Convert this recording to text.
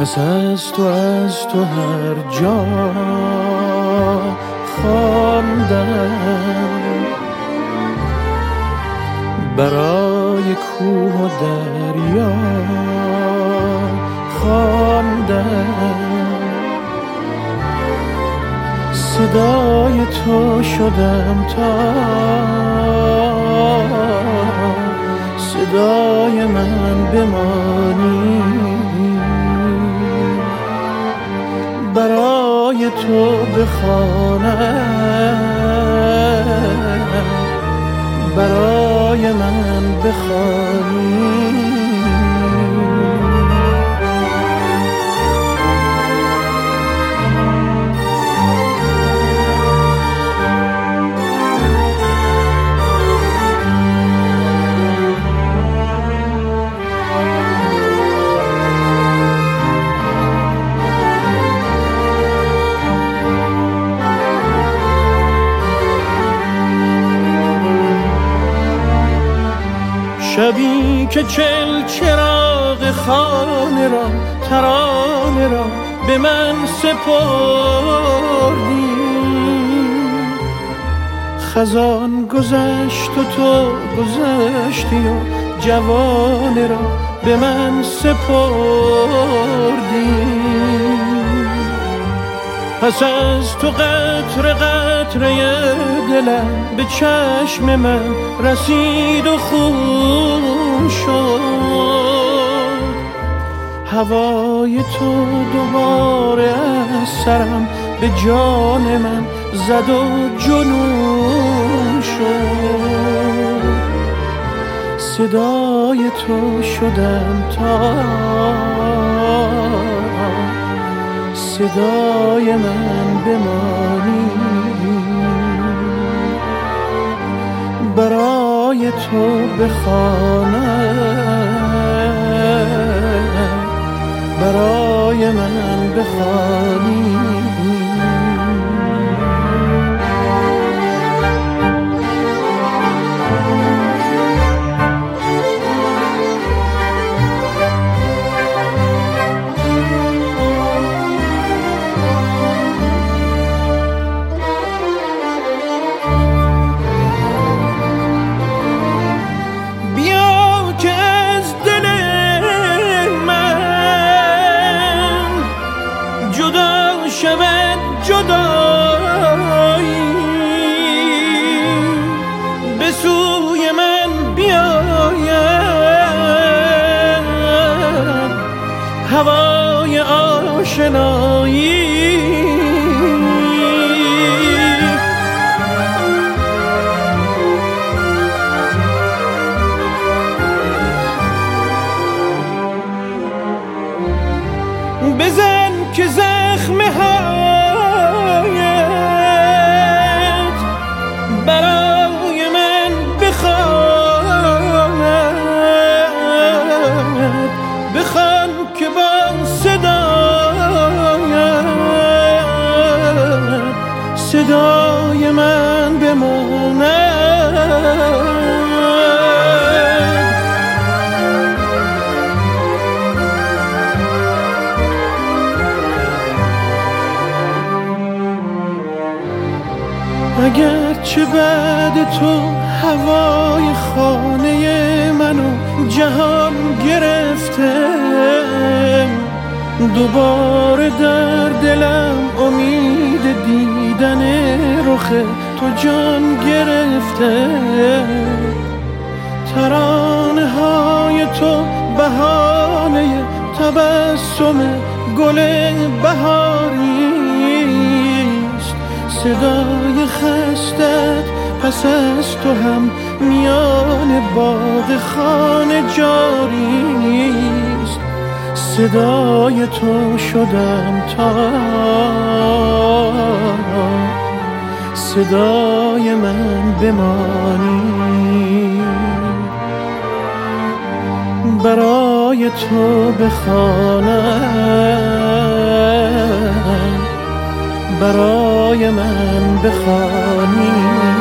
پس از تو هر جا خواندم، برای کوه و دریا خواندم، صدای تو شدم تا صدای من بمانی، برای تو بخوانم، برای من بخوانی. شبی که چراغ خانه را ترانه را به من سپردی، خزان گذشت و تو گذشتی و جوانه را به من سپردی. پس از تو قطره قطره دلم به چشم من رسید و خون شد، هوای تو دوباره از سرم به جان من زد و جنون شد. صدای تو شدم تا صدای من بمانی، برای تو بخوانم، برای من بخوانی. شود جدایی به سوی من بیاید هوای آشنایی، بزن که زخم هایت برای من بخواند، بخوان که با صدایت صدای من بماند. اگرچه بعد تو هوای خانه منو جهان گرفته، دوباره در دلم امید دیدن رخ تو جان گرفته. ترانه های تو بهانه تبسم گل بهاری، صدای خستت پس از تو هم میان باغ خانه جاری است. صدای تو شدم تا صدای من بمانی، برای تو بخوانم، برای من بخوانی.